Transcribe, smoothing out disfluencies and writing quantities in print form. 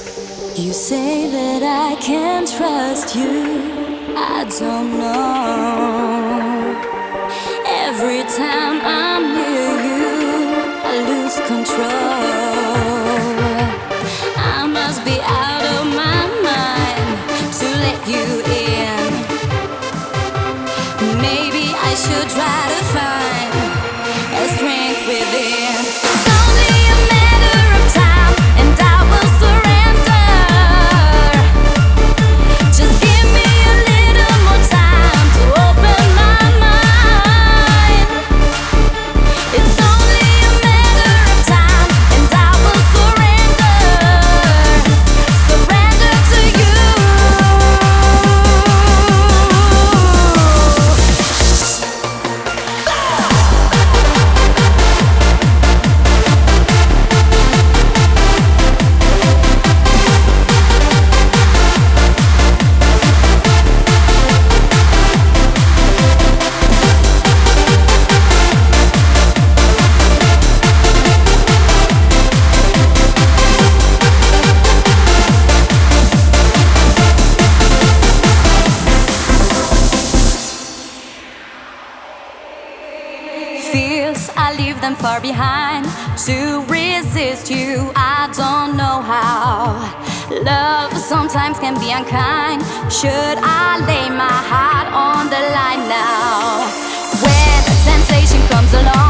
You say that I can't trust you. I don't know. Every time I'm near you, I lose control. I must be out of my mind to let you in. Maybe I should try to find a strength within. It's only a matter of time, and I will surrender. Just give me a little more time to open my mind. It's only a matter of time, and I will surrender. Surrender to you. Fears, I leave them far behind. To resist you, I don't know how. Love sometimes can be unkind. Should I lay my heart on the line now? When temptation comes along,